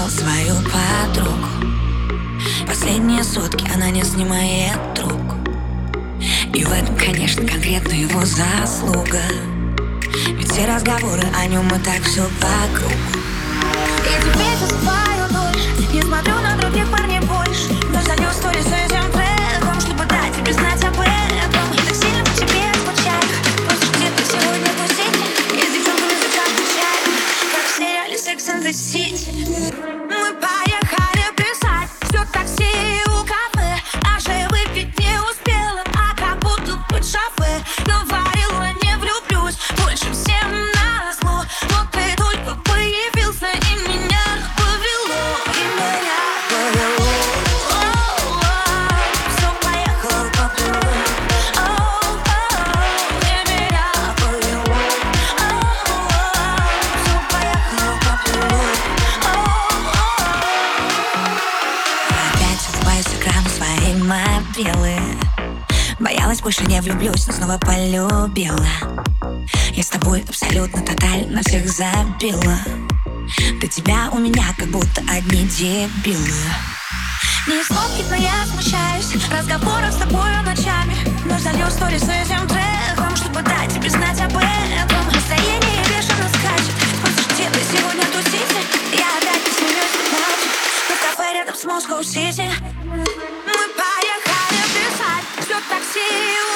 свою подругу. Последние сутки она не снимает трубку. И в этом, конечно, конкретно его заслуга. Ведь все разговоры о нем и так все по кругу. И теперь засыпаю дольше, не смотрю на других парней больше, но залью сторис с этим треком, чтобы дать тебе знать об этом. Я так сильно по тебе скучаю, просто где-то сегодня тусить. И с девчонками за чашкой чая, как в сериале Sex and the City. Мы поехали писать, все такси у кафе, даже выпить не успела, а как будто под шофе. Говорила, не влюблюсь больше всем назло, но ты только появился и меня повело. И меня повело. Все поехало по кругу. И меня повело. Все поехало по кругу. Опять улыбаюсь экрану своей мобилы. Боялась, больше не влюблюсь, но снова полюбила. Я с тобой абсолютно тотально всех забила. До тебя у меня как будто одни дебилы. Не сладкий, но я смущаюсь разговоров с тобою ночами, но залью сторис с этим треком, чтобы дать тебе знать об этом. Настроение бешено скачет, просто где-то сегодня тусите. Я опять посмеюсь в ночь, но в кафе рядом с Москва-Сити. Мы поехали писать, все такси